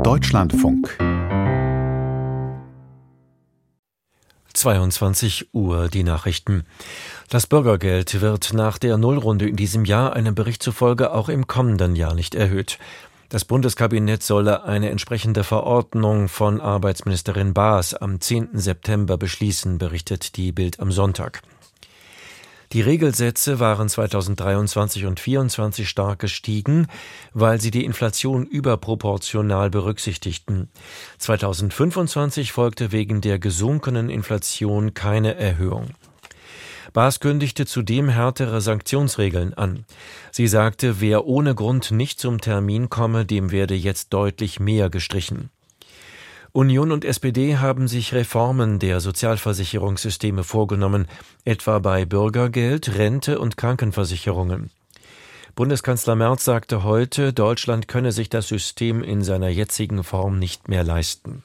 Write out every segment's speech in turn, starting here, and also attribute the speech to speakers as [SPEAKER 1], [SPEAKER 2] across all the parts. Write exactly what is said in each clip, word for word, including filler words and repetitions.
[SPEAKER 1] Deutschlandfunk.
[SPEAKER 2] zweiundzwanzig Uhr, die Nachrichten. Das Bürgergeld wird nach der Nullrunde in diesem Jahr einem Bericht zufolge auch im kommenden Jahr nicht erhöht. Das Bundeskabinett solle eine entsprechende Verordnung von Arbeitsministerin Baas am zehnten September beschließen, berichtet die Bild am Sonntag. Die Regelsätze waren zweitausenddreiundzwanzig und zweitausendvierundzwanzig stark gestiegen, weil sie die Inflation überproportional berücksichtigten. zweitausendfünfundzwanzig folgte wegen der gesunkenen Inflation keine Erhöhung. Baas kündigte zudem härtere Sanktionsregeln an. Sie sagte, wer ohne Grund nicht zum Termin komme, dem werde jetzt deutlich mehr gestrichen. Union und S P D haben sich Reformen der Sozialversicherungssysteme vorgenommen, etwa bei Bürgergeld, Rente und Krankenversicherungen. Bundeskanzler Merz sagte heute, Deutschland könne sich das System in seiner jetzigen Form nicht mehr leisten.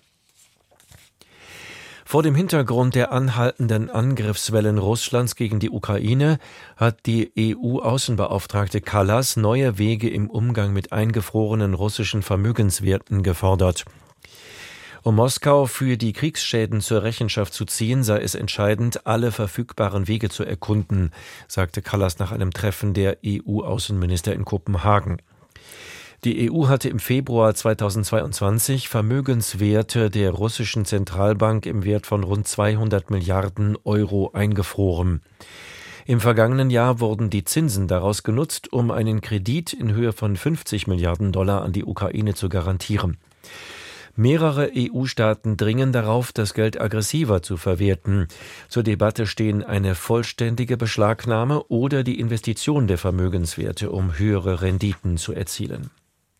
[SPEAKER 2] Vor dem Hintergrund der anhaltenden Angriffswellen Russlands gegen die Ukraine hat die E U-Außenbeauftragte Kallas neue Wege im Umgang mit eingefrorenen russischen Vermögenswerten gefordert. Um Moskau für die Kriegsschäden zur Rechenschaft zu ziehen, sei es entscheidend, alle verfügbaren Wege zu erkunden, sagte Kallas nach einem Treffen der E U-Außenminister in Kopenhagen. Die E U hatte im Februar zweitausendzweiundzwanzig Vermögenswerte der russischen Zentralbank im Wert von rund zweihundert Milliarden Euro eingefroren. Im vergangenen Jahr wurden die Zinsen daraus genutzt, um einen Kredit in Höhe von fünfzig Milliarden Dollar an die Ukraine zu garantieren. Mehrere E U-Staaten dringen darauf, das Geld aggressiver zu verwerten. Zur Debatte stehen eine vollständige Beschlagnahme oder die Investition der Vermögenswerte, um höhere Renditen zu erzielen.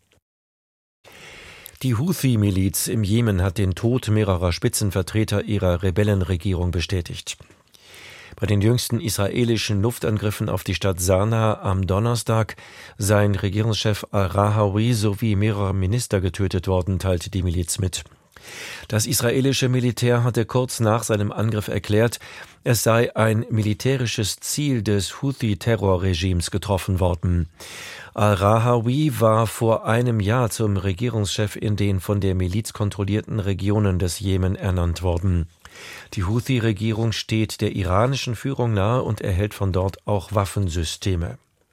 [SPEAKER 2] Die Houthi-Miliz im Jemen hat den Tod mehrerer Spitzenvertreter ihrer Rebellenregierung bestätigt. Bei den jüngsten israelischen Luftangriffen auf die Stadt Sanaa am Donnerstag seien Regierungschef al-Rahawi sowie mehrere Minister getötet worden, teilte die Miliz mit. Das israelische Militär hatte kurz nach seinem Angriff erklärt, es sei ein militärisches Ziel des Houthi-Terrorregimes getroffen worden. Al-Rahawi war vor einem Jahr zum Regierungschef in den von der Miliz kontrollierten Regionen des Jemen ernannt worden. Die Houthi-Regierung steht der iranischen Führung nahe und erhält von dort auch Waffensysteme.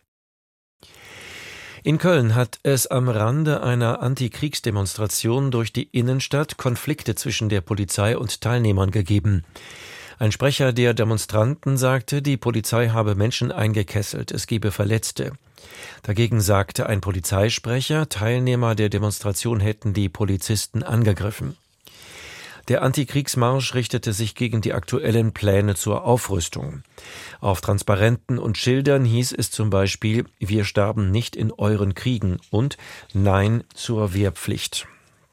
[SPEAKER 2] In Köln hat es am Rande einer Antikriegsdemonstration durch die Innenstadt Konflikte zwischen der Polizei und Teilnehmern gegeben. Ein Sprecher der Demonstranten sagte, die Polizei habe Menschen eingekesselt, es gebe Verletzte. Dagegen sagte ein Polizeisprecher, Teilnehmer der Demonstration hätten die Polizisten angegriffen. Der Antikriegsmarsch richtete sich gegen die aktuellen Pläne zur Aufrüstung. Auf Transparenten und Schildern hieß es zum Beispiel, wir starben nicht in euren Kriegen und Nein zur Wehrpflicht.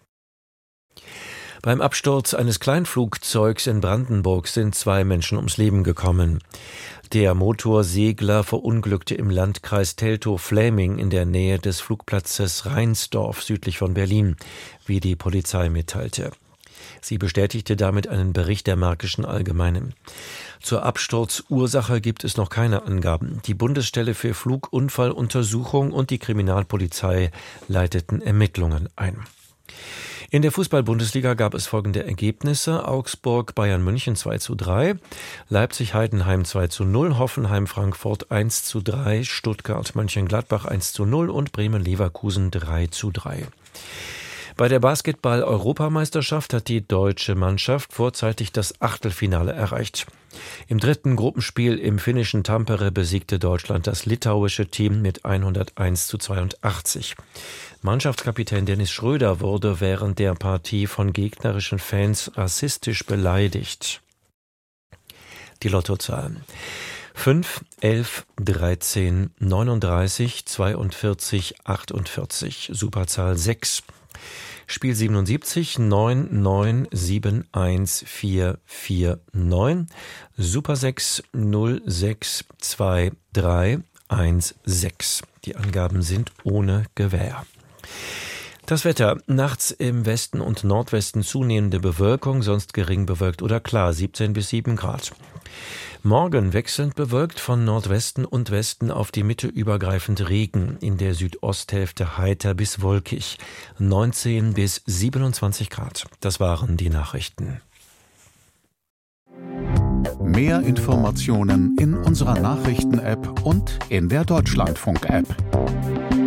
[SPEAKER 2] Beim Absturz eines Kleinflugzeugs in Brandenburg sind zwei Menschen ums Leben gekommen. Der Motorsegler verunglückte im Landkreis Teltow-Fläming in der Nähe des Flugplatzes Reinsdorf südlich von Berlin, wie die Polizei mitteilte. Sie bestätigte damit einen Bericht der Märkischen Allgemeinen. Zur Absturzursache gibt es noch keine Angaben. Die Bundesstelle für Flugunfalluntersuchung und die Kriminalpolizei leiteten Ermittlungen ein. In der Fußball-Bundesliga gab es folgende Ergebnisse: Augsburg Bayern München zwei zu drei, Leipzig Heidenheim zwei zu null, Hoffenheim Frankfurt eins zu drei, Stuttgart Mönchengladbach eins zu null und Bremen Leverkusen drei zu drei. Bei der Basketball-Europameisterschaft hat die deutsche Mannschaft vorzeitig das Achtelfinale erreicht. Im dritten Gruppenspiel im finnischen Tampere besiegte Deutschland das litauische Team mit hunderteins zu zweiundachtzig. Mannschaftskapitän Dennis Schröder wurde während der Partie von gegnerischen Fans rassistisch beleidigt. Die Lottozahlen: fünf, elf, dreizehn, neununddreißig, zweiundvierzig, achtundvierzig. Superzahl sechs. Spiel siebenundsiebzig, neun, neun, sieben, eins, vier, vier, neun. Super sechs, null, sechs, zwei, drei, eins, sechs. Die Angaben sind ohne Gewähr. Das Wetter. Nachts im Westen und Nordwesten zunehmende Bewölkung, sonst gering bewölkt oder klar, siebzehn bis sieben Grad. Morgen wechselnd bewölkt, von Nordwesten und Westen auf die Mitte übergreifend Regen, in der Südosthälfte heiter bis wolkig, neunzehn bis siebenundzwanzig Grad. Das waren die Nachrichten.
[SPEAKER 1] Mehr Informationen in unserer Nachrichten-App und in der Deutschlandfunk-App.